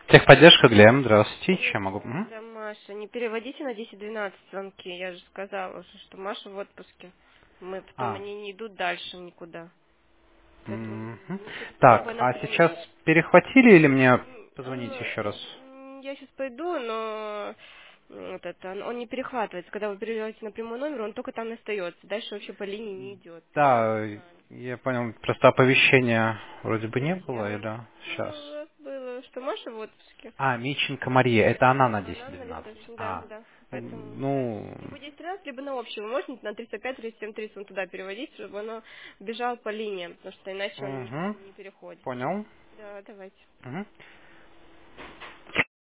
Техподдержка, Глеб, здравствуйте. Чем могу? Это Маша. Не переводите на 10-12 звонки. Я же сказала уже, что Маша в отпуске. Мы потом А, они не идут дальше никуда. Поэтому мгм. лучше хотя Так, бы а сейчас напрямую. перехватили или мне позвонить еще раз? Я сейчас пойду, но вот это, он не перехватывается. Когда вы переводите на прямой номер, он только там и остается. Дальше вообще по линии не идет. Да, я понял, просто оповещения вроде бы не было, Зачем? или сейчас? Было, что Маша в отпуске. А, Миченко Мария, это она на Она на 10-12. листочке, да, А, да. Поэтому ну, либо 10-13, либо на общем. Вы можете на 305-37-30 он туда переводить, чтобы оно бежало по линиям, потому что иначе он угу, не переходит. понял. Да, давайте. Мгм.